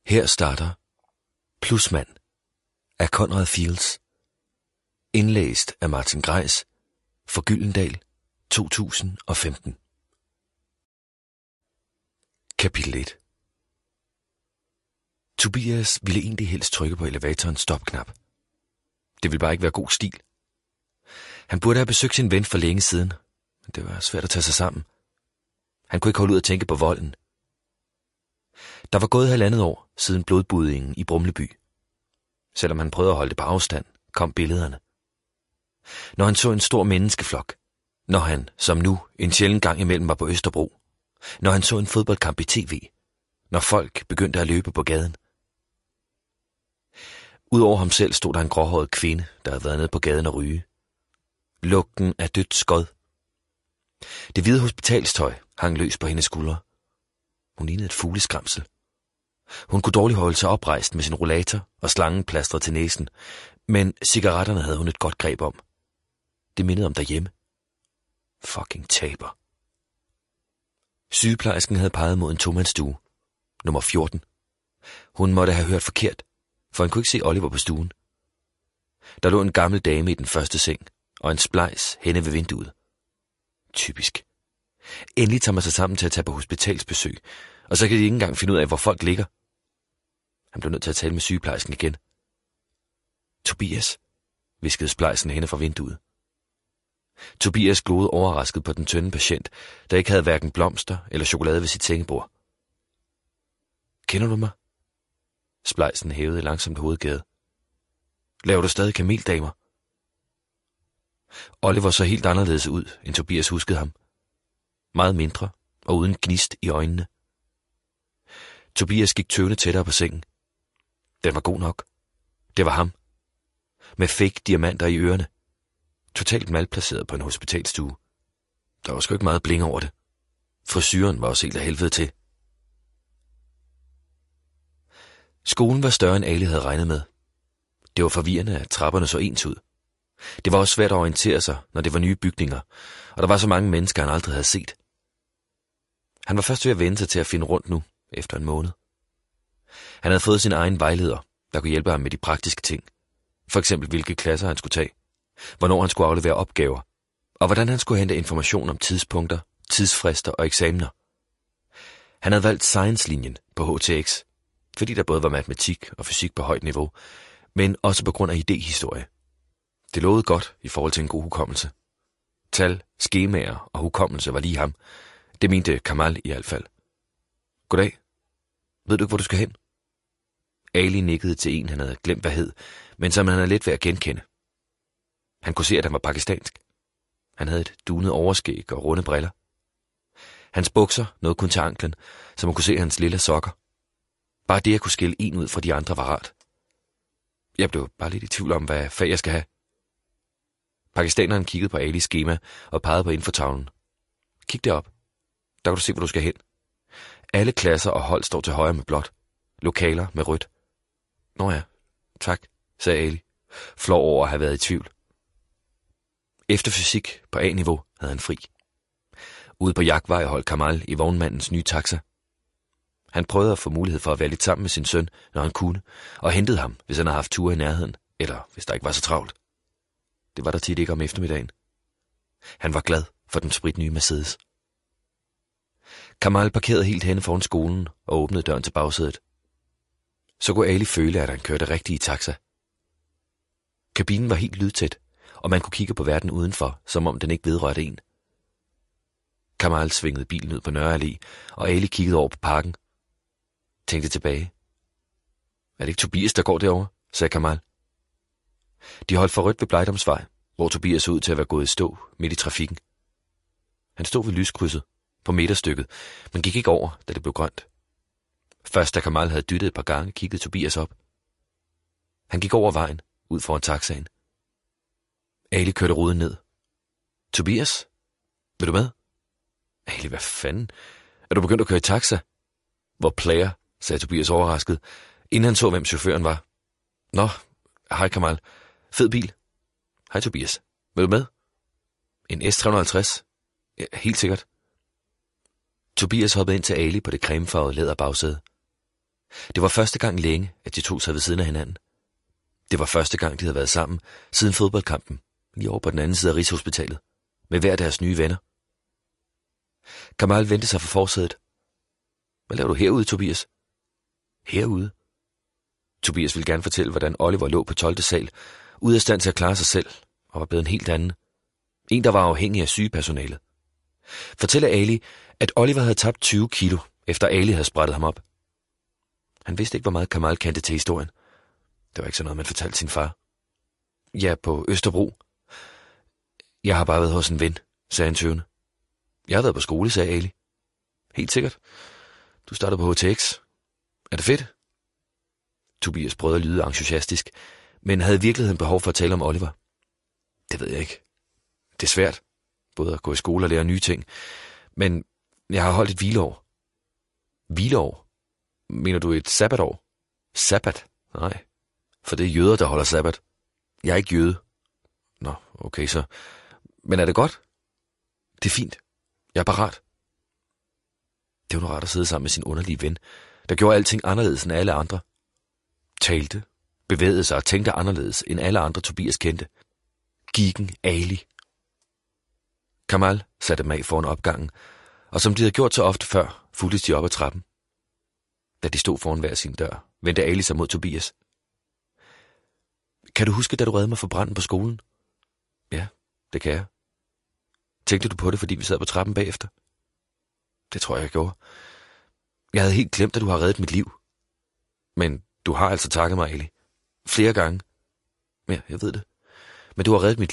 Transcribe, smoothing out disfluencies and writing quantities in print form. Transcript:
Her starter Plusmand af Conrad Fields. Indlæst af Martin Greis for Gyldendal 2015. Kapitel 1. Tobias ville egentlig helst trykke på elevatorens stopknap. Det ville bare ikke være god stil. Han burde have besøgt sin ven for længe siden, men det var svært at tage sig sammen. Han kunne ikke holde ud at tænke på volden. Der var gået 1,5 år siden blodbuddingen i Brumleby. Selvom han prøvede at holde det på afstand, kom billederne. Når han så en stor menneskeflok, når han, som nu, en sjælden gang imellem var på Østerbro, når han så en fodboldkamp i tv, når folk begyndte at løbe på gaden. Udover ham selv stod der en gråhåret kvinde, der havde været nede på gaden og ryge. Lugten af dødt skod. Det hvide hospitalstøj hang løs på hendes skuldre. Hun lignede et fugleskramsel. Hun kunne dårligt holde sig oprejst med sin rollator og slangen plastret til næsen, men cigaretterne havde hun et godt greb om. Det mindede om derhjemme. Fucking taber. Sygeplejersken havde peget mod en tomandsstue, nummer 14. Hun måtte have hørt forkert, for han kunne ikke se Oliver på stuen. Der lå en gammel dame i den første seng, og en splejs henne ved vinduet. Typisk. Endelig tager man sig sammen til at tage på hospitalsbesøg, og så kan de ikke engang finde ud af, hvor folk ligger. Han blev nødt til at tale med sygeplejersken igen. Tobias, hviskede splejsen henne fra vinduet. Tobias gloede overrasket på den tynde patient, der ikke havde hverken blomster eller chokolade ved sit sengebord. Kender du mig? Splejsen hævede langsomt hovedgade. Laver du stadig kameldamer? Oliver så helt anderledes ud, end Tobias huskede ham. Meget mindre og uden gnist i øjnene. Tobias gik tøvende tættere på sengen. Den var god nok. Det var ham. Med fake diamanter i ørerne. Totalt malplaceret på en hospitalstue. Der var sgu ikke meget bling over det. Frisyren var også helt af helvede til. Skolen var større end Ali havde regnet med. Det var forvirrende, at trapperne så ens ud. Det var også svært at orientere sig, når det var nye bygninger, og der var så mange mennesker, han aldrig havde set. Han var først ved at vende sig til at finde rundt nu, efter en måned. Han havde fået sin egen vejleder, der kunne hjælpe ham med de praktiske ting. For eksempel hvilke klasser han skulle tage, hvornår han skulle aflevere opgaver, og hvordan han skulle hente information om tidspunkter, tidsfrister og eksamener. Han havde valgt science-linjen på HTX, fordi der både var matematik og fysik på højt niveau, men også på grund af idéhistorie. Det lovede godt i forhold til en god hukommelse. Tal, skemaer og hukommelse var lige ham. Det mente Kamal i hvert fald. Goddag. Ved du ikke, hvor du skal hen? Ali nikkede til en, han havde glemt hvad hed, men som han havde let ved at genkende. Han kunne se, at han var pakistansk. Han havde et dunet overskæg og runde briller. Hans bukser nåede kun til anklen, så man kunne se hans lille sokker. Bare det at kunne skille en ud fra de andre var rart. Jeg blev bare lidt i tvivl om, hvad fag jeg skal have. Pakistaneren kiggede på Alis skema og pegede på infotavlen. Kig derop. Der kan du se, hvor du skal hen. Alle klasser og hold står til højre med blåt. Lokaler med rødt. Nå ja, tak, sagde Ali, flov over at have været i tvivl. Efter fysik på A-niveau havde han fri. Ude på jagtvej holdt Kamal i vognmandens nye taxa. Han prøvede at få mulighed for at være lidt sammen med sin søn, når han kunne, og hentede ham, hvis han havde haft ture i nærheden, eller hvis der ikke var så travlt. Det var der tit ikke om eftermiddagen. Han var glad for den spritnye Mercedes. Kamal parkerede helt henne foran skolen og åbnede døren til bagsædet. Så kunne Ali føle, at han kørte rigtigt i taxa. Kabinen var helt lydtæt, og man kunne kigge på verden udenfor, som om den ikke vedrørte en. Kamal svingede bilen ud på Nørre Allé, og Ali kiggede over på parken. Tænkte tilbage. Er det ikke Tobias, der går derovre? Sagde Kamal. De holdt for rødt ved Blejdomsvej, hvor Tobias så ud til at være gået i stå midt i trafikken. Han stod ved lyskrydset på meterstykket, men gik ikke over, da det blev grønt. Først da Kamal havde dyttet et par gange, kiggede Tobias op. Han gik over vejen, ud foran taxaen. Ali kørte ruden ned. Tobias? Vil du med? Ali, hvad fanden? Er du begyndt at køre i taxa? Hvor player, sagde Tobias overrasket, inden han så, hvem chaufføren var. Nå, hej Kamal. Fed bil. Hej Tobias. Vil du med? En S350? Ja, helt sikkert. Tobias hoppede ind til Ali på det cremefarvede læderbagsæde. Det var første gang længe, at de to sad ved siden af hinanden. Det var første gang, de havde været sammen siden fodboldkampen, lige over på den anden side af Rigshospitalet, med hver deres nye venner. Kamal vendte sig for forsædet. Hvad laver du herude, Tobias? Herude? Tobias ville gerne fortælle, hvordan Oliver lå på 12. sal, ude af stand til at klare sig selv, og var blevet en helt anden. En, der var afhængig af sygepersonalet. Fortæller Ali, at Oliver havde tabt 20 kilo, efter Ali havde sprættet ham op. Han vidste ikke, hvor meget Kamal kendte til historien. Det var ikke sådan noget, man fortalte sin far. Ja, på Østerbro. Jeg har bare været hos en ven, sagde han tøvende. Jeg har været på skole, sagde Ali. Helt sikkert. Du startede på HTX. Er det fedt? Tobias prøvede at lyde entusiastisk, men havde i virkeligheden behov for at tale om Oliver. Det ved jeg ikke. Det er svært, både at gå i skole og lære nye ting, men jeg har holdt et hvileår. Hvileår? Mener du et sabbatår? Sabbat? Nej, for det er jøder, der holder sabbat. Jeg er ikke jøde. Nå, okay så. Men er det godt? Det er fint. Jeg er parat. Det var nu rart at sidde sammen med sin underlige ven, der gjorde alting anderledes end alle andre. Talte, bevægede sig og tænkte anderledes end alle andre Tobias kendte. Gigen Ali. Kamal satte dem af foran opgangen, og som de havde gjort så ofte før, fulgtes de op ad trappen. Da de stod foran hver sin dør, vendte Ali sig mod Tobias. Kan du huske, da du reddede mig for branden på skolen? Ja, det kan jeg. Tænkte du på det, fordi vi sad på trappen bagefter? Det tror jeg gjorde. Jeg havde helt glemt, at du har reddet mit liv. Men du har altså takket mig, Ali. Flere gange. Ja, jeg ved det. Men du har reddet mit liv.